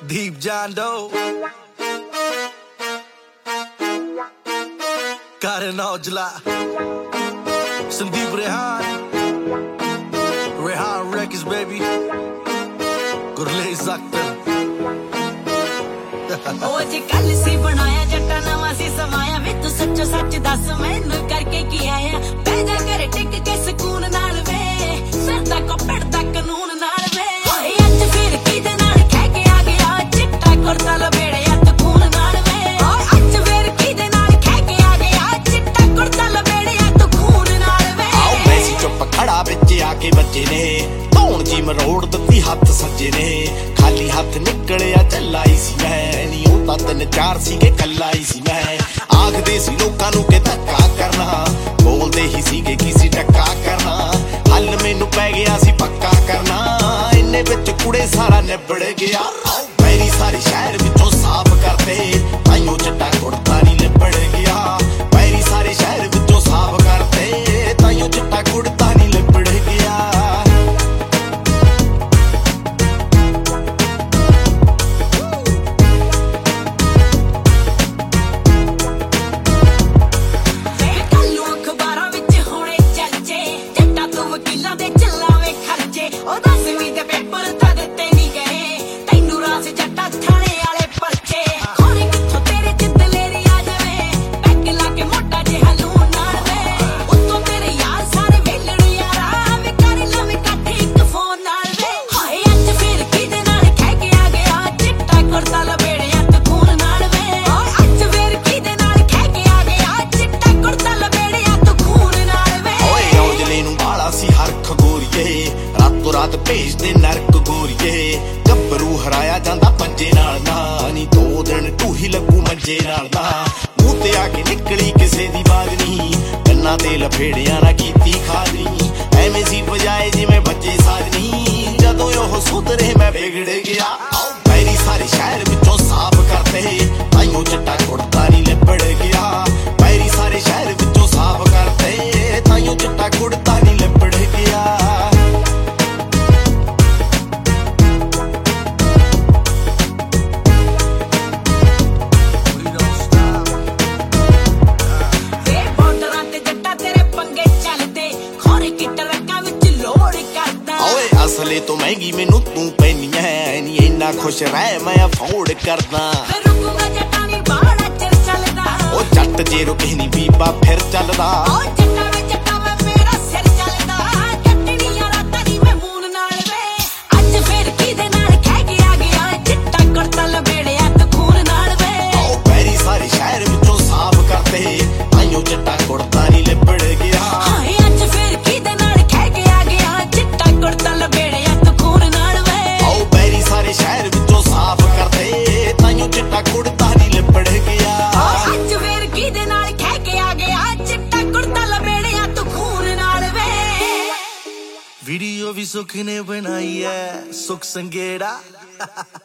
Deep John Doe, Karan Aujla, Sandeep Rehan Records baby, Gurlaze Akhtar. ਉਹ ਜੇ ਕੱਲ ਸੀ ਬਣਾਇਆ ਜੱਟਾ ਨਵਾਂ ਸੀ ਸਮਾਇਆ ਵੇ ਤੂੰ ਸੱਚੋ ਸੱਚ ਦੱਸ ਮੈਨੂੰ ਕਰਕੇ ਕੀ ਆਇਆ ਬਹਿ ਜਾ ਘਰੇ ਟਿਕ ਕੇ ਸਕੂਨ ਨਾਲ ਵੇ ਸਰਦਾ ਕੋ ਪੜਦਾ ਕਾਨੂੰਨ ਨਾਲ ਵੇ ਹੋਏ ਅੱਜ ਫਿਰ ਕਿਹਦੇ ਨਾਲ ਖਹਿ ਕੇ ਆ ਗਿਆ ਚਿੱਟਾ ਕੁਰਤਾ ਲਬੇੜਿਆ ਤੂੰ ਖੂਨ ਨਾਲ ਵੇ ਹੋਏ ਅੱਜ ਫਿਰ ਕਿਹਦੇ ਨਾਲ ਖਹਿ ਕੇ ਆ ਗਿਆ ਚਿੱਟਾ ਕੁਰਤਾ ਲਬੇੜਿਆ ਤੂੰ ਖੂਨ ਨਾਲ ਵੇ ਆਓ ਮੈਂ ਸੀ ਚੁੱਪ ਖੜਾ ਵਿੱਚ ਆ ਕੇ ਬੱਜੇ ਨੇ ਧੌਣ ਜੀ ਮਰੋੜ ਦਿੱਤੀ ਹੱਥ ਸੱਜੇ ਨੇ ਖਾਲੀ ਹੱਥ ਨਿਕਲਿਆ ਚੱਲਾਈ ਸੀ ਮੈਂ ਨੀ ਉਹ ਤਾਂ ਤਿੰਨ ਚਾਰ ਸੀਗੇ ਕੱਲਾ ਹੀ ਸੀ ਮੈਂ ਆਖਦੇ ਸੀ ਲੋਕਾਂ ਨੂੰ ਕਿ ਧੱਕਾ ਕਰਨਾ ਬੋਲਦੇ ਹੀ ਸੀਗੇ ਕਿਸੇ ਟੱਕਾ ਕਰਨਾ ਹੱਲ ਮੈਨੂੰ ਪੈ ਗਿਆ ਸੀ ਪੱਕਾ ਕਰਨਾ ਇੰਨੇ ਵਿੱਚ ਕੁੜੇ ਸਾਰਾ ਨਿਬੜ ਗਿਆ ਮੇਰੀ ਸਾਰੀ ਸ਼ਹਿਰ ਵਿੱਚੋਂ ਸਾਫ਼ ਕਰਦੇ ਆਇਓ ਚਿੱਟਾ ਕੁੜਤਾ ਨਹੀਂ ਨਿਬੜ ਗਿਆ ਮੇਰੀ ਸਾਰੇ ਸ਼ਹਿਰ ਵਿੱਚੋਂ ਸਾਫ਼ ਕਰਦੇ ਤਾਈਓ ਚਿੱਟਾ ਕੁੜਤਾ ਨਹੀਂ ਨਿਬੜ ਗਿਆ ਵਕੀਲਾਂ ਦੇ ਚੱਲਾਵੇ ਖਰਚੇ ਉਹ 10ਵੀਂ ਦੇ ਪੇਪਰ ਤਾਂ ਦਿੱਤੇ ਨਹੀਂ ਗਏ ਤੈਨੂੰ ਰਾਸ ਜੱਟਾ ਥਾਣੇ ਵਾਲੇ ਪਰਚੇ ਖੋਰੇ ਕਿੱਥੋਂ ਤੇਰੇ ਚ ਦਲੇਰੀ ਆ ਜਾਵੇ ਪੈਗ ਲਾ ਕੇ ਮੋਟਾ ਜਿਹਾ ਲੂਣ ਨਾਲ ਵੇ ਉੱਤੋਂ ਤੇਰੇ ਯਾਰ ਸਾਰੇ ਵੇਲੜ ਯਾਰਾ ਵੇ ਕਰ ਲਵੇਂ ਕੱਠ ਇੱਕ ਫੋਨ ਨਾਲ ਵੇ ਹਾਏ ਅੱਜ ਫਿਰ ਕਿਹਦੇ ਨਾਲ ਖਹਿ ਕੇ ਆ ਗਿਆ ਚਿੱਟਾ ਕੁਰਤਾ ਲਬੇੜਿਆ ਤੂੰ ਖੂਨ ਨਾਲ ਵੇ ਅੱਜ ਫਿਰ ਕਿਹਦੇ ਨਾਲ ਖਹਿ ਕੇ ਆ ਗਿਆ ਚਿੱਟਾ ਕੁਰਤਾ ਲਬੇੜਿਆ ਤੂੰ ਖੂਨ ਨਾਲ ਵੇ ਓਏ ਔਜਲੇ ਨੂੰ ਬਾਲਾ ਸੀ ਹਰਖ ਗੋਰੀਏ ਰਾਤੋਂ ਰਾਤ ਭੇਜਦੇ ਨਰਕ ਗੋਰੀਏ ਗੱਭਰੂ ਹਰਾਇਆ ਜਾਂਦਾ ਪੰਜੇ ਨਾਲ ਨਾ ਨੀ 2 ਦਿਨ ਢੂਹੀ ਲੱਗੂ ਮੰਜੇ ਨਾਲ ਦਾ ਮੂੰਹ ਤੇ ਆ ਕੇ ਨਿਕਲੀ ਕਿਸੇ ਦੀ ਬਾਗ ਨਹੀਂ ਕੰਨਾਂ ਤੇ ਲਫੇੜਿਆਂ ਨਾ ਕੀਤੀ ਖਾਦਨੀ ਐਵੇਂ ਸੀ ਵਜਾਏ ਜਿਵੇਂ ਬੱਚੇ ਸਾਜਨੀ ਜਦੋਂ ਉਹ ਸੁਧਰੇ ਮੈਂ ਵਿਗੜ ਗਿਆ ਮੇਰੀ ਸਾਰੀ ਸ਼ਹਿਰ ਵਿੱਚੋਂ ਸਾਫ਼ ਕਰਦੇ ਤਾਈਓ ਚਿੱਟਾ ਕੁੜਤਾ ਨਹੀਂ ਲਿਬੜ ਗਿਆ ਮੇਰੀ ਸਾਰੇ ਸ਼ਹਿਰ ਵਿੱਚੋਂ ਸਾਫ਼ ਕਰਦੇ ਤਾਈਓ ਚਿੱਟਾ ਕੁੜਤਾ ਨਹੀਂ ਲਿਬੜ ਗਿਆ ਅਸਲੇ ਤੋਂ ਮਹਿੰਗੀ ਮੈਨੂੰ ਤੂੰ ਪੈਣੀ ਐ ਨੀ ਇੰਨਾ ਖੁਸ਼ ਰਹਿ ਮੈਂ ਅਫੋਰਡ ਕਰਦਾ ਰੁਕੂਗਾ ਜੱਟਾਂ ਵੀ ਬਾੜਾ ਚਿਰ ਚੱਲਦਾ ਉਹ ਜੱਟ ਜੇ ਰੁਕੇ ਨੀ ਬੀਬਾ ਫਿਰ ਚੱਲਦਾ ਉਹ ਜੱਟਾਂ ਵਿੱਚ ਜੱਟਾਂ ਵਾ ਮੇਰਾ ਸਿਰ ਚੱਲਦਾ ਜੱਟਣੀਆਂ ਰਾਤਾਂ ਦੀ ਮੈਂ ਮੂਨ ਨਾਲ ਵੇ ਅੱਜ ਫਿਰ ਕਿਹਦੇ ਨਾਲ ਖਹਿ ਕੇ ਆ ਗਿਆ ਚਿੱਟਾ ਕੁਰਤਾ ਲਬੇੜਿਆ ਤੂੰ ਖੂਨ ਨਾਲ ਵੇ ਉਹ ਪੈਰੀ ਸਾਰੇ ਸ਼ਹਿਰ ਵਿੱਚੋਂ ਸਾਫ਼ ਕਰਦੇ ਆਇਓ ਚਿੱਟਾ ਕੁੜਤਾ ਨਹੀਂ ਲਿਬੜ ਗਿਆ ਹਾਏ ਅੱਜ ਫਿਰ ਕਿਹਦੇ ਨਾਲ ਖਹਿ ਕੇ ਆ ਗਿਆ ਚਿੱਟਾ ਕੁਰਤਾ ਲਬੇੜਿਆ ਤੂੰ ਖੂਨ ਨਾਲ ਵੇ ਉਹ ਪੈਰੀ ਸਾਰੇ ਸ਼ਹਿਰ ਵਿੱਚੋਂ ਸਾਫ਼ ਕਰਦੇ ਤਾਈਓ ਚਿੱਟਾ ਕੁੜਤਾ ਨਹੀਂ ਲਿਬੜ ਗਿਆ ਅੱਜ ਫਿਰ ਕਿਹਦੇ ਨਾਲ ਖਹਿ ਕੇ ਆ ਗਿਆ ਚਿੱਟਾ ਕੁਰਤਾ ਲਬੇੜਿਆ ਤੂੰ ਖੂਨ ਨਾਲ ਵੇ ਵੀਡੀਓ ਵੀ ਸੁੱਖ ਨੇ ਬਣਾਈ ਐ ਸੁੱਖ ਸੰਗੇੜਾ